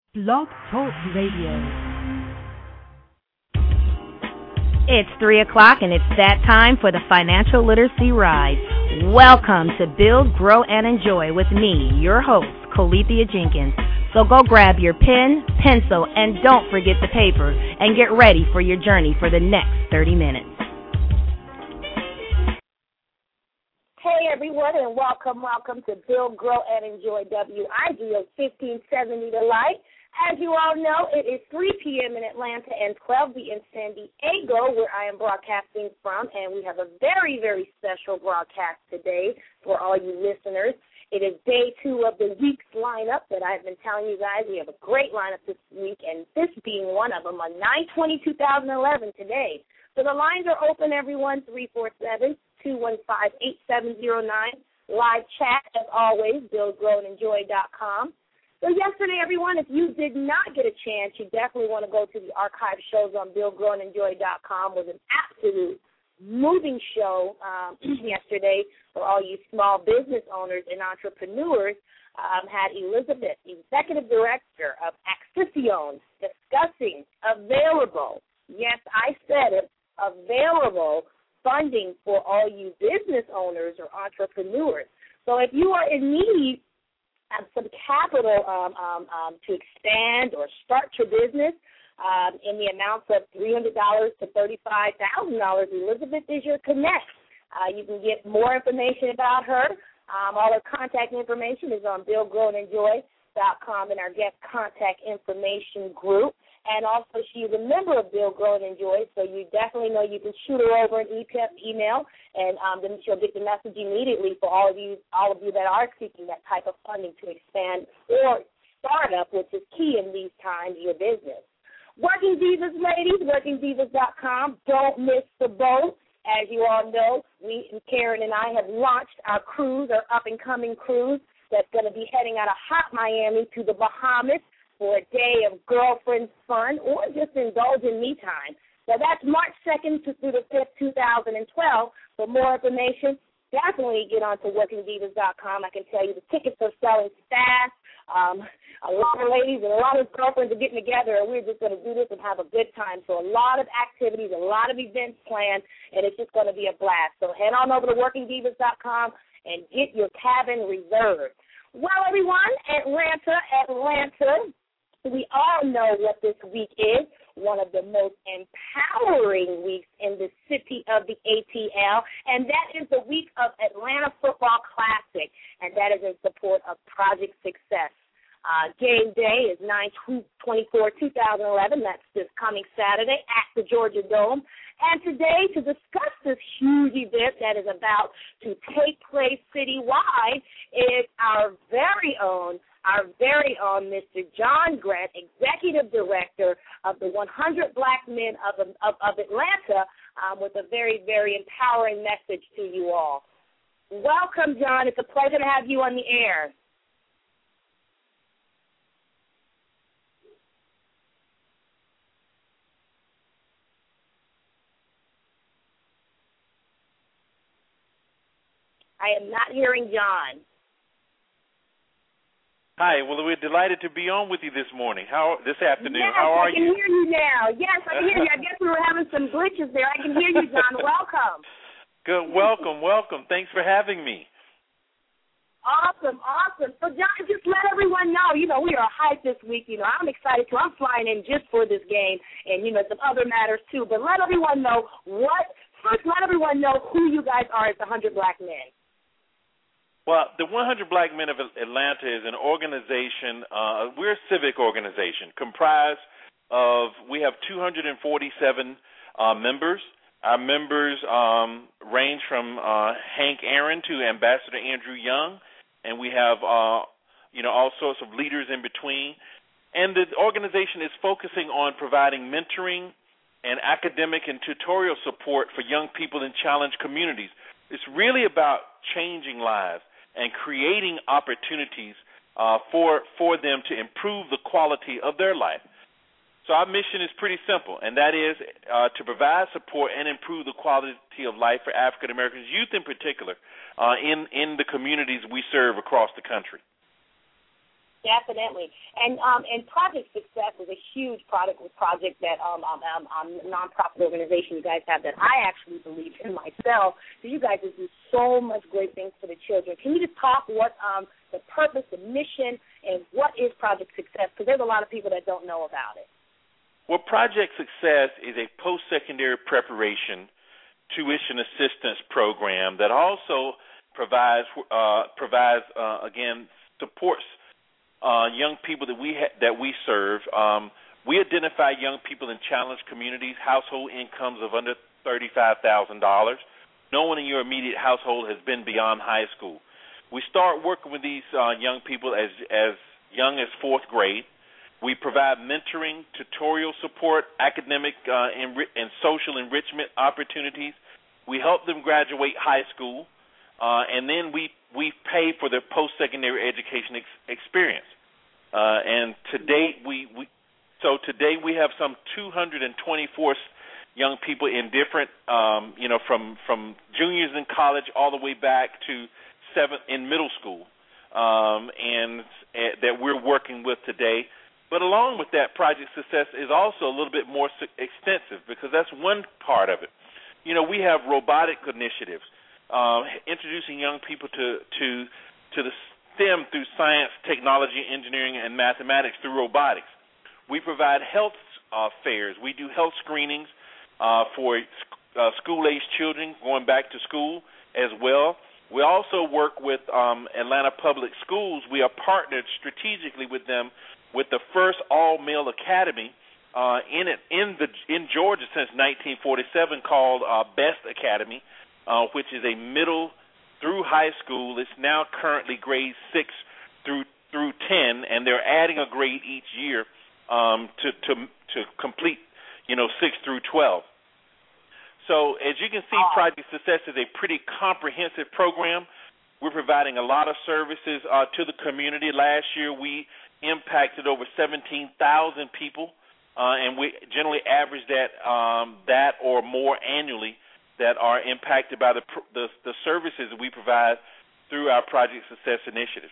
Blog Talk Radio. It's 3 o'clock, and it's that time for the Financial Literacy Ride. Welcome to Build, Grow, and Enjoy with me, your host, Colethea Jenkins. So go grab your pen, pencil, and don't forget the paper, and get ready for your journey for the next 30 minutes. Hey, everyone, and welcome to Build, Grow, and Enjoy WIGO 1570 The Light. As you all know, it is 3 p.m. in Atlanta and 12 p.m. in San Diego, where I am broadcasting from, and we have a very, very special broadcast today for all you listeners. It is day 2 of the week's lineup that I've been telling you guys. We have a great lineup this week, and this being one of them on 9/20/2011 today. So the lines are open, everyone, 347-215-8709. Live chat, as always, buildgrowandenjoy.com. So yesterday, everyone, if you did not get a chance, you definitely want to go to the archive shows on buildgrowandenjoy.com. It was an absolute moving show yesterday for all you small business owners and entrepreneurs. Had Elizabeth, Executive Director of Accision, discussing available, yes, I said it, available funding for all you business owners or entrepreneurs. So if you are in need some capital to expand or start your business in the amounts of $300 to $35,000, Elizabeth is your connect. You can get more information about her. All her contact information is on buildgrowandenjoy.com in our guest contact information group. And also, she is a member of Build, Grow, and Enjoy, so you definitely know you can shoot her over an email, and then she'll get the message immediately for all of you that are seeking that type of funding to expand or start up, which is key in these times, your business. Working Divas, ladies, workingdivas.com. Don't miss the boat. As you all know, Karen and I have launched our cruise, our up-and-coming cruise that's going to be heading out of hot Miami to the Bahamas for a day of girlfriend fun or just indulge in me time. So that's March 2nd through the 5th, 2012. For more information, definitely get on to workingdivas.com. I can tell you the tickets are selling fast. A lot of ladies and a lot of girlfriends are getting together, and we're just going to do this and have a good time. So a lot of activities, a lot of events planned, and it's just going to be a blast. So head on over to workingdivas.com and get your cabin reserved. Well, everyone, Atlanta, we all know what this week is, one of the most empowering weeks in the city of the ATL, and that is the week of Atlanta Football Classic, and that is in support of Project Success. Game day is 9/24/2011. That's this coming Saturday at the Georgia Dome. And today, to discuss this huge event that is about to take place citywide, is our very own Mr. John Grant, Executive Director of the 100 Black Men of Atlanta, with a very, very empowering message to you all. Welcome, John. It's a pleasure to have you on the air. I am not hearing John. Hi. Well, we're delighted to be on with you this afternoon. Yes, How are I can hear you now. Yes, I can hear you. I guess we were having some glitches there. I can hear you, John. Welcome. Good. Welcome. Thanks for having me. Awesome. So, John, just let everyone know, we are hyped this week. I'm excited, too. I'm flying in just for this game and, some other matters, too. But let everyone know let everyone know who you guys are as the 100 Black Men. Well, the 100 Black Men of Atlanta is an organization. We're a civic organization comprised of, we have 247 members. Our members range from Hank Aaron to Ambassador Andrew Young, and we have, all sorts of leaders in between. And the organization is focusing on providing mentoring and academic and tutorial support for young people in challenged communities. It's really about changing lives and creating opportunities for them to improve the quality of their life. So our mission is pretty simple, and that is to provide support and improve the quality of life for African Americans, youth in particular, in the communities we serve across the country. Definitely. And Project Success is a huge project that nonprofit organization you guys have that I actually believe in myself. So you guys do so much great things for the children. Can you just talk what the purpose, the mission, and what is Project Success? Because there's a lot of people that don't know about it. Well, Project Success is a post-secondary preparation tuition assistance program that also provides supports young people that we serve. We identify young people in challenged communities, household incomes of under $35,000. No one in your immediate household has been beyond high school. We start working with these young people as young as fourth grade. We provide mentoring, tutorial support, academic and social enrichment opportunities. We help them graduate high school, and then we pay for their post-secondary education experience. And to date, today we have some 224 young people in different, from juniors in college all the way back to in middle school, and that we're working with today. But along with that, Project Success is also a little bit more extensive because that's one part of it. We have robotic initiatives, introducing young people to the STEM through science, technology, engineering, and mathematics through robotics. We provide health fairs. We do health screenings for school-aged children going back to school as well. We also work with Atlanta Public Schools. We are partnered strategically with them with the first all-male academy in Georgia since 1947 called Best Academy, which is a middle through high school. It's now currently grades 6 through 10, and they're adding a grade each year to complete, 6 through 12. So as you can see, Project Success is a pretty comprehensive program. We're providing a lot of services to the community. Last year we impacted over 17,000 people, and we generally average that or more annually that are impacted by the services that we provide through our Project Success initiatives.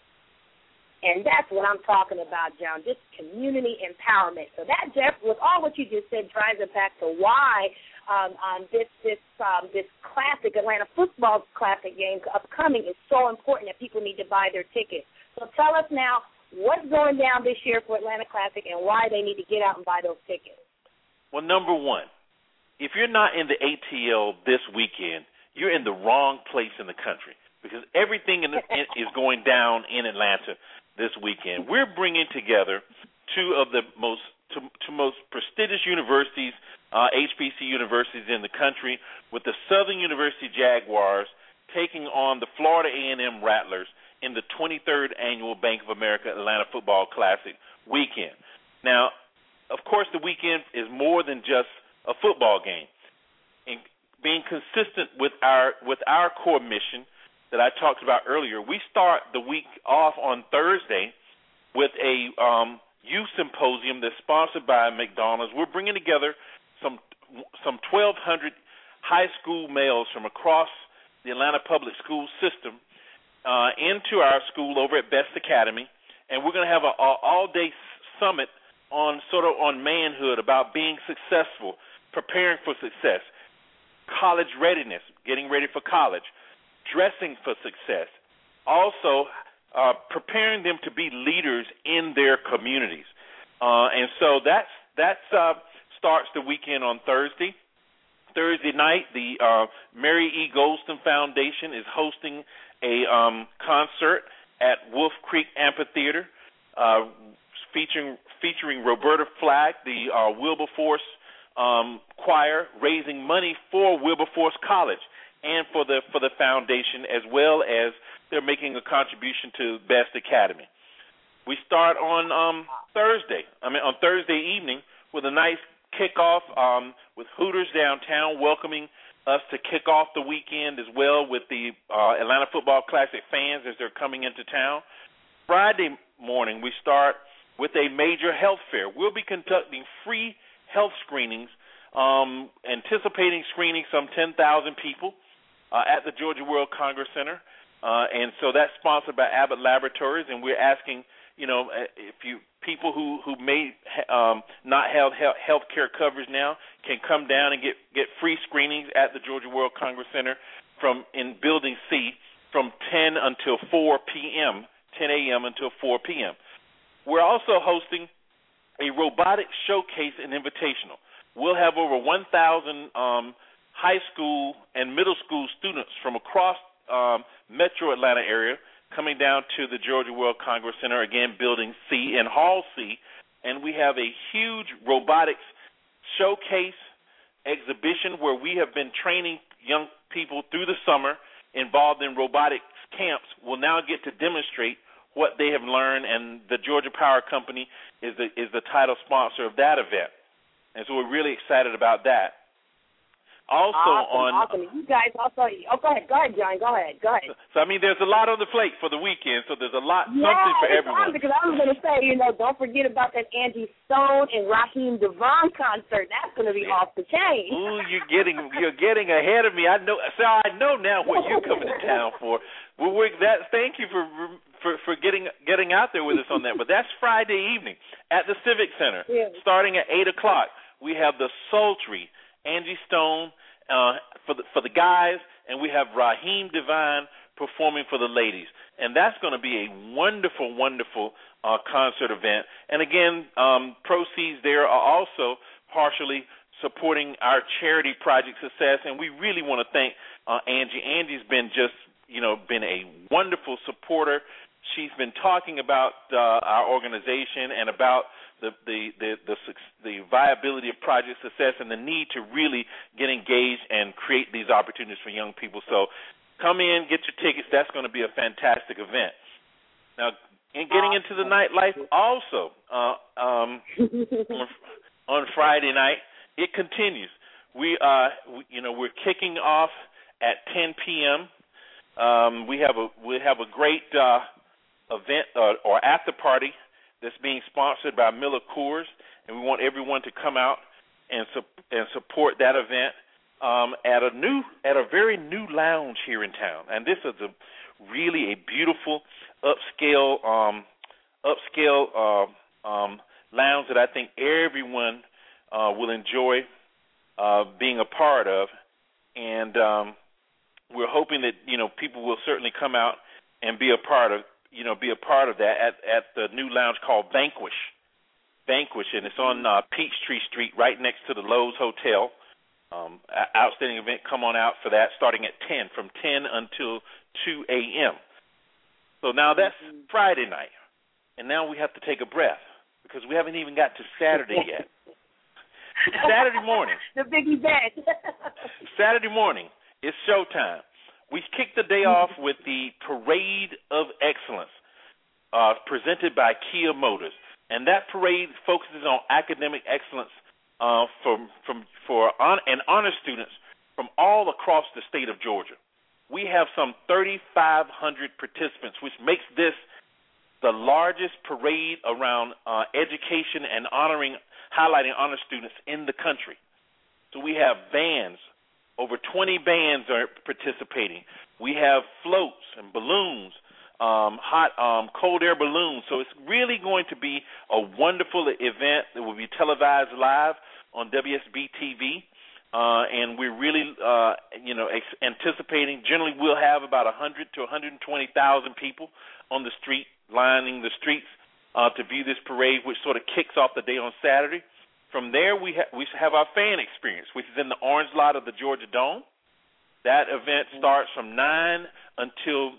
And that's what I'm talking about, John, just community empowerment. So that, Jeff, with all what you just said, drives it back to why this classic Atlanta football classic game upcoming is so important that people need to buy their tickets. So tell us now what's going down this year for Atlanta Classic and why they need to get out and buy those tickets. Well, number one, if you're not in the ATL this weekend, you're in the wrong place in the country because everything is going down in Atlanta this weekend. We're bringing together two of the most prestigious universities, HBC universities in the country, with the Southern University Jaguars taking on the Florida A&M Rattlers in the 23rd Annual Bank of America Atlanta Football Classic weekend. Now, of course, the weekend is more than just a football game. And being consistent with our core mission that I talked about earlier, we start the week off on Thursday with a youth symposium that's sponsored by McDonald's. We're bringing together some 1,200 high school males from across the Atlanta public school system into our school over at Best Academy, and we're going to have an all-day summit on manhood, about being successful, preparing for success, college readiness, getting ready for college, dressing for success, also preparing them to be leaders in their communities. And so that starts the weekend on Thursday. Thursday night, the Mary E. Goldston Foundation is hosting a concert at Wolf Creek Amphitheater featuring Roberta Flack, the Wilberforce choir, raising money for Wilberforce College and for the foundation, as well as they're making a contribution to Best Academy. We start on Thursday evening with a nice kickoff with Hooters downtown welcoming us to kick off the weekend, as well with the Atlanta Football Classic fans as they're coming into town. Friday morning, we start with a major health fair. We'll be conducting free health screenings, anticipating screening some 10,000 people at the Georgia World Congress Center. And so that's sponsored by Abbott Laboratories, and we're asking if people who may not have health care coverage now can come down and get free screenings at the Georgia World Congress Center in Building C from 10 until 4 p.m., 10 a.m. until 4 p.m. We're also hosting a robotics showcase and invitational. We'll have over 1,000 high school and middle school students from across Metro Atlanta area coming down to the Georgia World Congress Center, again, Building C in Hall C, and we have a huge robotics showcase exhibition where we have been training young people through the summer involved in robotics camps will now get to demonstrate what they have learned, and the Georgia Power Company is the title sponsor of that event. And so we're really excited about that. Also awesome. You guys also, go ahead, John, go ahead. So I mean, there's a lot on the plate for the weekend, so there's a lot, something for everyone. Because I was going to say, don't forget about that Angie Stone and Raheem DeVaughn concert. That's going to be off the chain. Ooh, you're getting ahead of me. I know now what you're coming to town for. Thank you for getting out there with us on that. But that's Friday evening at the Civic Center, starting at 8:00. We have the sultry Angie Stone for the guys, and we have Raheem DeVaughn performing for the ladies. And that's going to be a wonderful, wonderful concert event. And again, proceeds there are also partially supporting our charity Project Success, and we really want to thank Angie. Angie's been been a wonderful supporter. She's been talking about our organization and about the viability of Project Success and the need to really get engaged and create these opportunities for young people. So come in, get your tickets. That's going to be a fantastic event. Now, in getting into the nightlife also, on Friday night, it continues. We're kicking off at 10 p.m. We have a great event or after party that's being sponsored by Miller Coors, and we want everyone to come out and support that event at a very new lounge here in town. And this is really a beautiful upscale lounge that I think everyone will enjoy being a part of. And we're hoping that people will certainly come out and be a part of that at the new lounge called Vanquish, and it's on Peachtree Street, right next to the Lowe's Hotel. Outstanding event. Come on out for that, starting at 10, from 10 until 2 a.m. So now that's Friday night, and now we have to take a breath because we haven't even got to Saturday yet. Saturday morning. The big event. Saturday morning, it's showtime. We kicked the day off with the Parade of Excellence presented by Kia Motors. And that parade focuses on academic excellence for honor students from all across the state of Georgia. We have some 3,500 participants, which makes this the largest parade around education and highlighting honor students in the country. So we have bands. Over 20 bands are participating. We have floats and balloons, cold air balloons. So it's really going to be a wonderful event that will be televised live on WSB TV. And we're really, anticipating. Generally, we'll have about 100 to 120,000 people on the street, lining the streets to view this parade, which sort of kicks off the day on Saturday. From there, we have our fan experience, which is in the Orange Lot of the Georgia Dome. That event starts from 9 until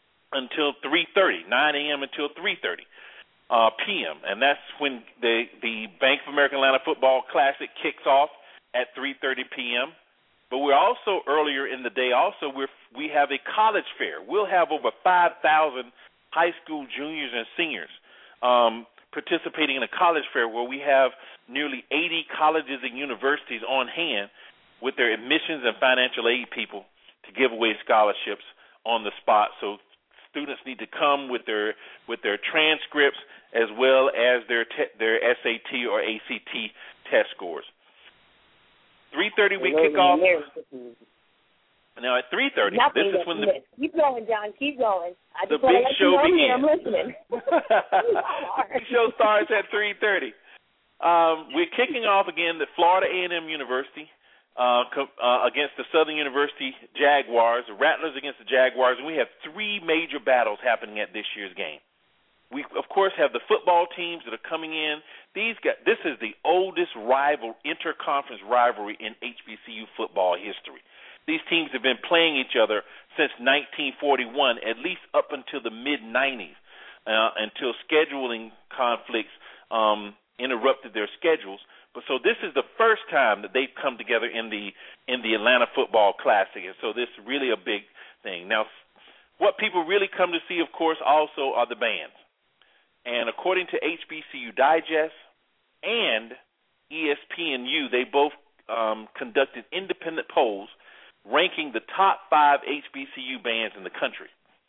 3:30, 9 a.m. until 3:30 p.m., and that's when the Bank of America Atlanta Football Classic kicks off at 3:30 p.m. But we're also earlier in the day. Also, we have a college fair. We'll have over 5,000 high school juniors and seniors participating in a college fair where we have nearly 80 colleges and universities on hand with their admissions and financial aid people to give away scholarships on the spot. So students need to come with their transcripts as well as their SAT or ACT test scores. 3:30 we kick off. Now at 3:30, this is when keep going, John. Keep going. The big show begins. I'm listening. The big show starts at 3:30. We're kicking off again the Florida A&M University against the Southern University Jaguars, the Rattlers against the Jaguars, and we have three major battles happening at this year's game. We, of course, have the football teams that are coming in. This is the oldest interconference rivalry in HBCU football history. These teams have been playing each other since 1941, at least up until the mid-'90s, until scheduling conflicts interrupted their schedules. But so this is the first time that they've come together in the Atlanta Football Classic, and so this is really a big thing. Now, what people really come to see, of course, also are the bands. And according to HBCU Digest and ESPNU, they both conducted independent polls ranking the top 5 HBCU bands in the country.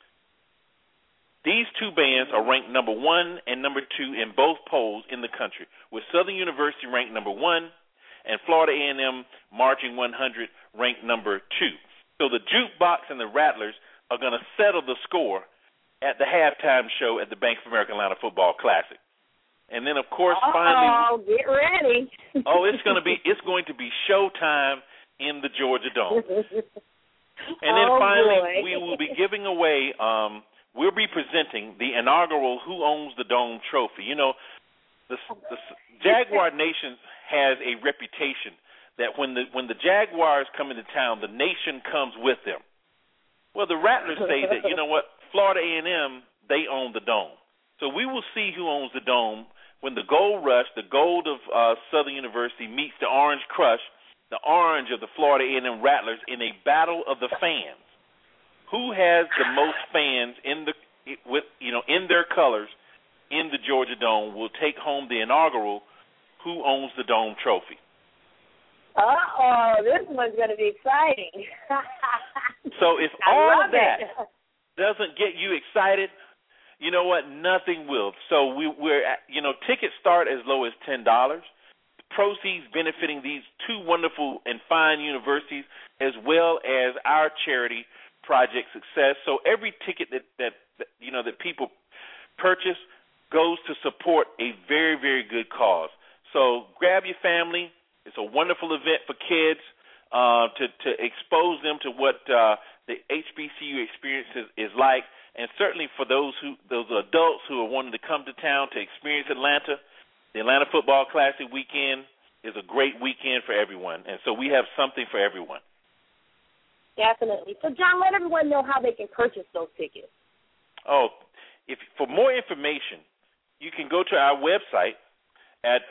These two bands are ranked number 1 and number 2 in both polls in the country, with Southern University ranked number 1 and Florida A&M Marching 100 ranked number 2. So the Jukebox and the Rattlers are going to settle the score at the halftime show at the Bank of America Atlanta Football Classic. And then, of course, finally, get ready. it's going to be showtime in the Georgia Dome. And then finally, we will be giving away, we'll be presenting the inaugural Who Owns the Dome trophy. You know, the Jaguar Nation has a reputation that when the Jaguars come into town, the nation comes with them. Well, the Rattlers say that, you know what, Florida A&M, they own the Dome. So we will see who owns the Dome when the Gold Rush, the gold of Southern University, meets the Orange Crush, the orange of the Florida A&M Rattlers, in a battle of the fans. Who has the most fans in their colors in the Georgia Dome will take home the inaugural Who Owns the Dome trophy. This one's going to be exciting. So if all of that doesn't get you excited, you know what? Nothing will. So tickets start as low as $10. Proceeds benefiting these two wonderful and fine universities, as well as our charity, Project Success. So every ticket that people purchase goes to support a very, very good cause. So grab your family. It's a wonderful event for kids to expose them to what the HBCU experience is like, and certainly for those adults who are wanting to come to town to experience Atlanta. The Atlanta Football Classic weekend is a great weekend for everyone, and so we have something for everyone. Definitely. So, John, let everyone know how they can purchase those tickets. For more information, you can go to our website at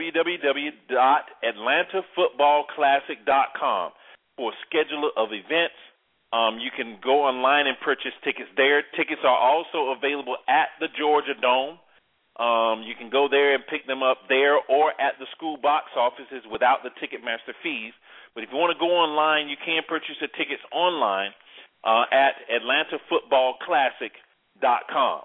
www.atlantafootballclassic.com for a schedule of events. You can go online and purchase tickets there. Tickets are also available at the Georgia Dome. You can go there and pick them up there or at the school box offices without the Ticketmaster fees. But if you want to go online, you can purchase the tickets online at atlantafootballclassic.com.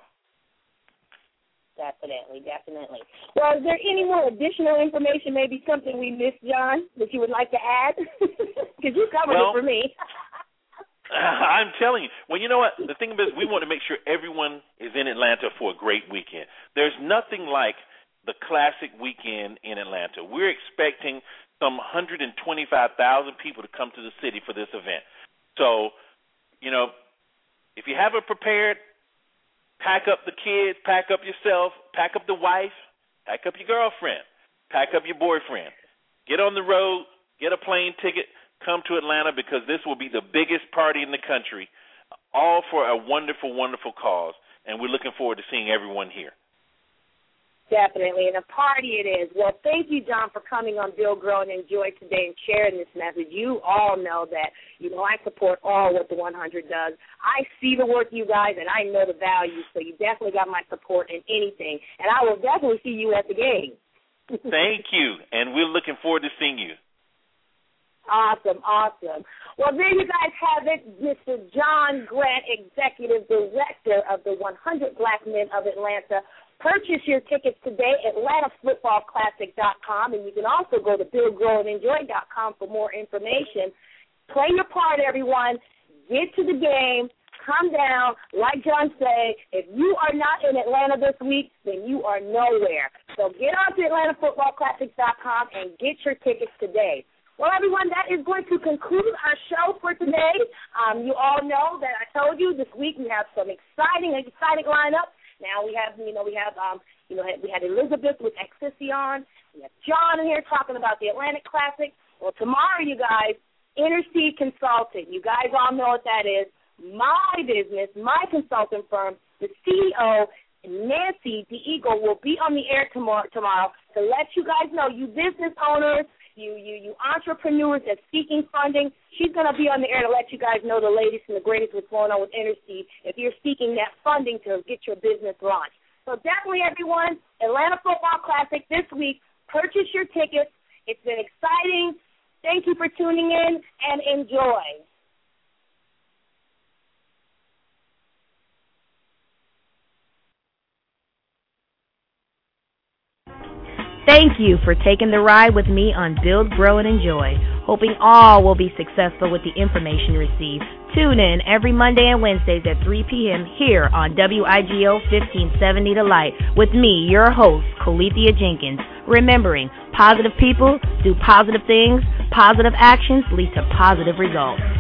Definitely. Well, is there any more additional information, maybe something we missed, John, that you would like to add? Because you covered it for me. I'm telling you. Well, you know what? The thing is, we want to make sure everyone is in Atlanta for a great weekend. There's nothing like the Classic weekend in Atlanta. We're expecting some 125,000 people to come to the city for this event. So, if you haven't prepared, pack up the kids, pack up yourself, pack up the wife, pack up your girlfriend, pack up your boyfriend. Get on the road, get a plane ticket, come to Atlanta, because this will be the biggest party in the country, all for a wonderful, wonderful cause, and we're looking forward to seeing everyone here. Definitely, and a party it is. Well, thank you, John, for coming on Build, Grow, and Enjoy today and sharing this message. You all know that, I support all what the 100 does. I see the work, you guys, and I know the value, so you definitely got my support in anything, and I will definitely see you at the game. Thank you, and we're looking forward to seeing you. Awesome. Well, there you guys have it. Mr. John Grant, Executive Director of the 100 Black Men of Atlanta. Purchase your tickets today at AtlantaFootballClassic.com, and you can also go to BuildGrowAndEnjoy.com for more information. Play your part, everyone. Get to the game. Come down. Like John said, if you are not in Atlanta this week, then you are nowhere. So get on to AtlantaFootballClassics.com and get your tickets today. Well, everyone, that is going to conclude our show for today. You all know that I told you this week we have some exciting lineup. Now we had Elizabeth with Excision. We have John in here talking about the Atlantic Classic. Well, tomorrow, you guys, Interseed Consulting. You guys all know what that is. My business, my consulting firm, the CEO, Nancy the Eagle, will be on the air tomorrow to let you guys know, you business owners, you entrepreneurs that's seeking funding. She's going to be on the air to let you guys know the latest and the greatest what's going on with Interseed if you're seeking that funding to get your business launched. So definitely, everyone, Atlanta Football Classic this week. Purchase your tickets. It's been exciting. Thank you for tuning in, and enjoy. Thank you for taking the ride with me on Build, Grow, and Enjoy. Hoping all will be successful with the information received. Tune in every Monday and Wednesdays at 3 p.m. here on WIGO 1570 The Light with me, your host, Colethea Jenkins. Remembering, positive people do positive things, positive actions lead to positive results.